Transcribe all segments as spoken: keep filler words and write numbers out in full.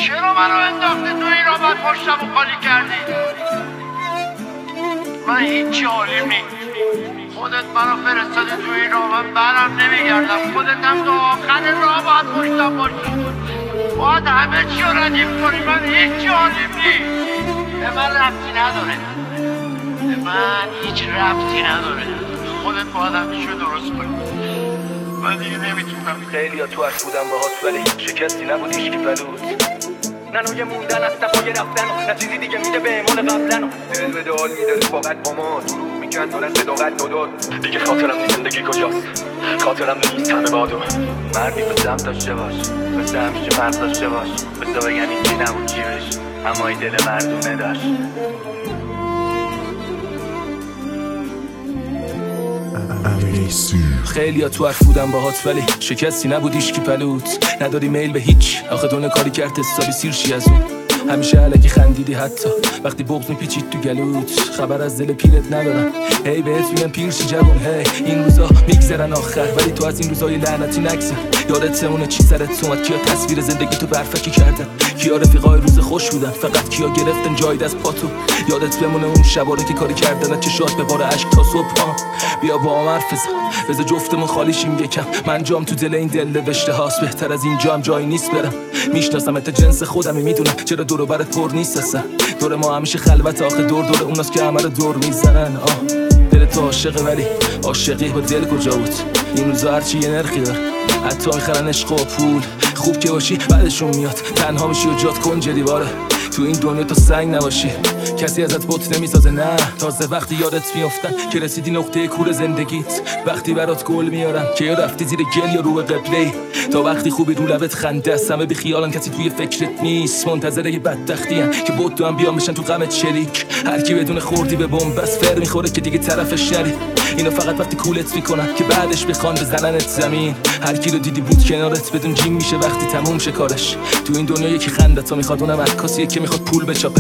چرا منو انداختی تو این رابط پشتمو خالی کردی؟ من هیچی حالیم نی. خودت منو فرستادی تو این رابط، برم نمیگردم. خودت هم تا آخر راه باید پشتم باشی، باید همه چی رو ردیف کنی. من هیچی حالیم نی. به من ربطی نداره، به من هیچ ربطی نداره. خودت باید همه چی رو درست کنی. من دیگه نمیتونم. خیلی ها تو عرض بودم باهات ولی هیچ شکستی نبود هیچکی بلود. ننوی موندن از نفای رفتن و نه چیزی دیگه میده به ایمان قبلن و دل به دال میده رفاقت با ما دروغ میکن دارن صداقت نداد. دیگه خاطرم نیست زندگی کجاست، خاطرم نیست همه بادو. مردی به سمت داشته باش، مثل همیشه فرق داشته باش. بسا بگن این چی نبود چی بش، اما ای دل مردونه داشت. خیلی ها تو حرف بودم باهات ولی شکستی نبود هیچکی پلود. نداری میل به هیچ، آخه دونه کاری کرد حسابی سیرشی از اون. همیشه علکی خندیدی حتی وقتی بغض میپیچید تو گلوت. خبر از دل پیرت ندارم، هی بهت میگم پیرشی جوون. هی این روزا میگذرن آخر ولی تو از این روزای لعنتی نگذر. یادت سمونه چی سرت اومد، کیا تصویر زندگی تو برفکی کردن، کیا رفیقای روز خوش بودن، فقط کیا گرفتن جاید از پاتو. یادت بمونه اون شباره که کاری کردن چشات به بار عشق تا صبح. ها بیا با هم حرف بزن، بذار جفتمون خالی شیم یکم. من جام تو دل این دل نوشته هاست، بهتر از این جام جایی نیست برم. میشناسم ات جنس خودمی، میدونم چرا دور و برت پر نیست اصلا. دور ما همیشه خلوت، آخه دور دور اوناست که همه رو دور میزنن. آه دل تو عاشقه ولی عاشقی با دل کجا بود؟ این روزا هرچی یه نرخی داره، حتی میخرن عشق و پول. خوب که باشی بعدشون میاد، تنها میشی و جات کنج دیواره. تو این دنیا تو سنگ نباشی کسی ازت بط نمیسازه. نه تازه وقتی یادت میافتن که رسیدی نقطه کور زندگیت، وقتی برات گل میارن که یا رفتی زیر گل یا رو قبله. تا وقتی خوبی رو لبت خنده است، همه بی خیالن کسی توی فکرت نیست. منتظر یه بدبختی ان که بود تو هم بیان بشن تو غمت شریک. هر کی بدون خوردی به بمب بس فر میخوره که دیگه طرفش نری. اینو فقط وقتی کولت میکنن که بعدش بخوان بزننت زمین. هر کی رو دیدی بود کنارت بدون جیم میشه وقتی تموم شه کارش. تو این دنیا یکی خنده‌تو میخواد، اونم عکاسی که میخواد پول بچاپه.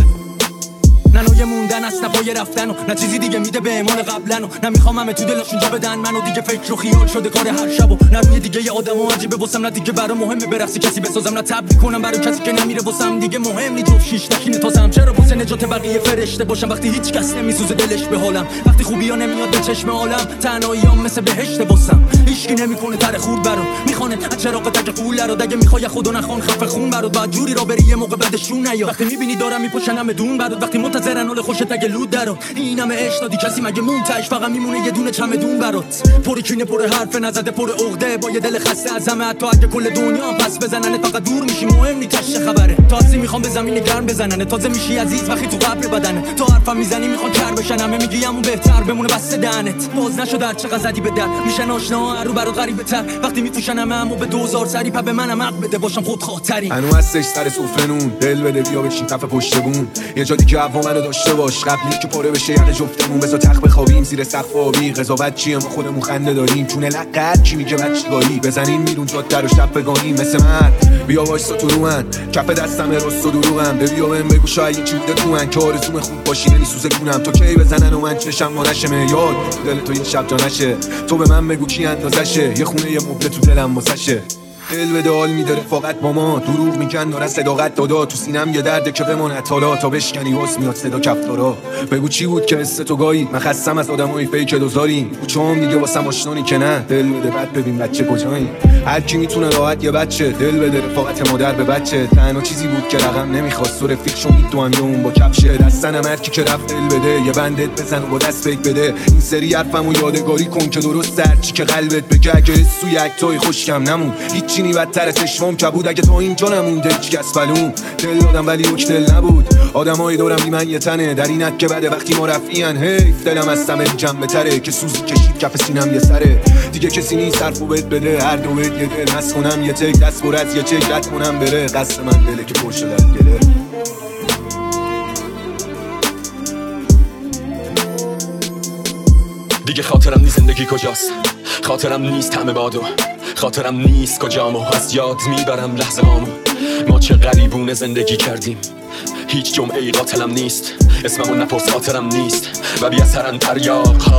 ننوی موندن از نفای رفتن و نه چیزی دیگه میده به ایمان قبلن و نه میخوام همه تو دلشون جا بدن منو. دیگه فکر و خیال شده کار هر شب و نه روی دیگه یه آدم و عجیبه واسم. نه دیگه برام مهمه برقصی کسی بسازم، نه تبلیغ کنم برای کسی که نمیره واسم. دیگه مهم نی جفت شیش نخینه تازم، چرا واسه نجات بقیه فرشته باشم وقتی هیچ کس نمیسوزه دلش به حالم. وقتی خوبیا نمیاد به چشم عالم، تنهاییام مثل بهشت واسم. هیچکی نمیکنه تر خورد برام، میخونه از چراغ تک قول رو. دیگه میخوای خدا نخوان خفه خون برات، بعد جوری را بری یه موقع بعدشون نیا. وقتی میبینی دارم میپوشن همه دون برات، وقتی منتظرن حال خوشت اگه لود درو. این همه عشق دادی کسی مگه مونتاژ فقط میمونه یه دونه چمدون برات. پر کینه پر حرف نزده پر عقده، با یه دل خسته از همه. حتی اگه کل دنیا پس بزنن فقط دور میشی، مهم نی تاش خبره. تازه میخوام به زمین گرم بزنن، تازه میشی عزیز وقتی تو قبر بدنه. تا حرفم میزنی میخوان کر بشن، همه میگی همون بهتر بمونه بس دهنت. باز نشد هر چقدر زدی به در میشن آشنا رو برات غریبه تر. وقتی میپوشن همه همو به دوزار سری پا به منم حق بده باشم خود خاطری. هنوز هستش سر سفره نون، دل بده بیا بشین کف پشت بون. یه جا دیگه هوا منو داشته باش قبلی که پاره بشه یاد جفتمون. بذار تخت بخوابیم زیر سقف آبی، قضاوت چیه ما خودمون خنده داریم. چونه لقت چی میگه بچگاهی، بزنین میرون جاده و شب بگانیم مثل مرد. بیا وایسا تو رو من کف دستم راست و دروغم، بیا بهم بگو شاید چی بوده تو من که آرزوم خوب باشی نمیسوزه گونم. تو کی بزنن و من چشم وانشه معیار دل تو این شب جا نشه. تو به من بگو کی اندازشه، یه خونه یه مبل تو دلم واسشه. دل به دال میده رفاقت با ما، دروغ میکن دارن صداقت دادا. تو سینم یه درده که بمونه حالا تا بشکنی واس میاد صدا کفتارا. بگو چی بود که حس تو گایی، من خستم از آدمای فیک دوزاریم. کوچه‌ام دیگه واسم آشنانی که نه، دل بده بعد ببین بچه کجایی. هر کی میتونه راحت یه بچه دل بده رفاقت مادر به بچه. تنها چیزی بود که رقم نمیخواست و رفیق شو میدوام یا اون با کفشه. دستن مرکی که رفت دل بده یه بندت بزن و با دست فکر بده. این سری حرفمو یادگاری کن که درست هرچی که قلبت بگه. اگه سوی یکتای خوشکم نمون هیچی نی بدتر چشمام کبود. اگه تا اینجا نمونده هیچ کس فلوم. دل دادم ولی اوک دل نبود. آدمای دورم بی من یه تنه در اینت که بده وقتی ما رفیان. حیف دلم از سمه جنبه تره که سوزی کشید کف سینم یه سره. دیگه کسی نیست حرفو بهت بده، هر دو بهت یه دل مست کنم یه تک دست پر از یه چک رد کنم بره. قصد من دله که پر شده از گله. دیگه خاطرم نیست زندگی کجاست، خاطرم نیست همه بادو، خاطرم نیست کجامو از یاد میبرم لحظه هامو. ما چه غریبونه زندگی کردیم، هیچ جمعه ای قاتلم نیست. اسممو نپرس خاطرم نیست و بی اثرن تریاب ها.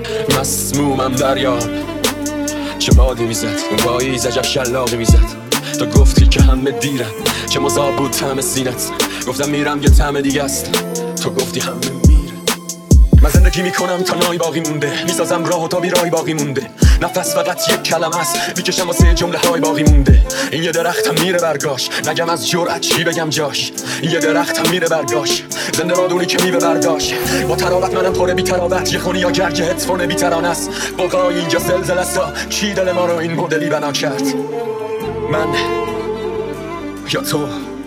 مسمومم دریاب چه بادی میزد اون پاییز عجب شلاقی میزد. تو گفتی که همه دیرن، که مذاب بود طعم سینت. گفتم میرم یه طعم دیگه است، تو گفتی همه میره. من زندگی میکنم تا نای باقی مونده، میسازم راه و تا بیرای باقی مونده. نفس فقط یک کلمه است، میکشم واسه جمله های باقی مونده. این یه درختم میره برگاش، نگم از جرأت چی بگم جاش. این یه درختم میره برگاش، زنده رادونی که میوه برداشت. با تراوت منم پره بی تراوت، یه خونی یا گرگ هتفون بی ترانه است. بقای اینجا زلزله است، چی دل ما رو این مدلی بنا کرد؟ من یا تو؟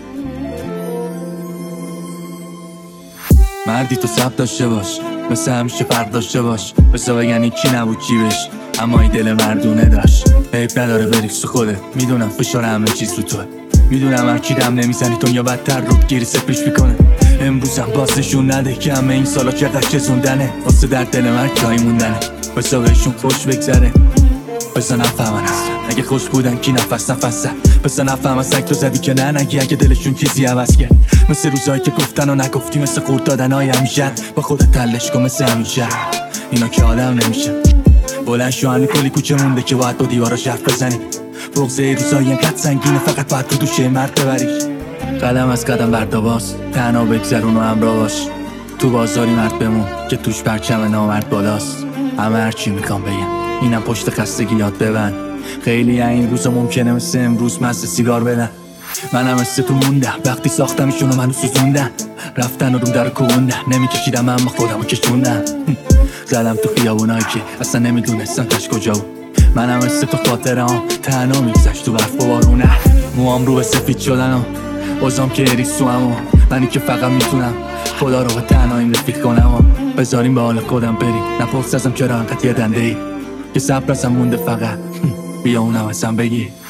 مردی تو سب داشته باش، مثل همیشه فرق داشته باش. بسه بگن کی نبود چی بش، اما این دل مردونه داشت. عیب نداره بریز تو خوده، میدونم فشار همه چیز رو توه. میدونم هر کی دم نمیزنی تو یا بدتر رود گیری سپیش میکنه. امروزم باز نشون نده که همه این سالا چقدر چزوندنه. واسه در دل من جایی موندنه، بسه بهشون خوش بگذره. بسه نفهمن اصلا اگه خوش بودن کی نفس نفسه. بسه نفهم اصلا تو زدی که نه نگی اگه دلشون چیزی عوض کرد. مثل روزایی که گفتن و نگفتی، مثل قورت دادن های همیشه. با خودت تلش کن مثل همیشه، اینا که آدم نمیشه. بلند شو هنی کلی کوچه مونده که باید با دیواراش حرف بزنی. بغضه روزایی اینقدر سنگینه فقط باید تو دوشه مرد ببریش. قدم از قدم برداباز، تنها بگذرون و همراه باش. تو بازاری مرد بمون که توش پرچم نامرد بالاست. همه هرچی میخوام بگم اینم پشت خستگی یاد ببند. خیلی این روزا ممکنه مثل امروز مزه سیگار بدن. منم مثل تو موندم وقتی ساختمشون و منو سوزوندن. رفتن و روم در کوندن، نمیکشیدم اما خودمو کشوندم. زدم تو خیابونایی که اصلا نمیدونستم تش کجا بود. منم مثل تو خاطرهام تنها میگذشت تو برف و بارونه. موام رو به سفید شدن و بازم که اریز تو همو. منی که فقط میتونم خدا رو به تنهاییم رفیق کنم و بذاریم به حال خودم بریم. نپرس ازم چرا انقدر یه دنده ای که صبر ازم مونده، فقط بیا اونم ازم بگی.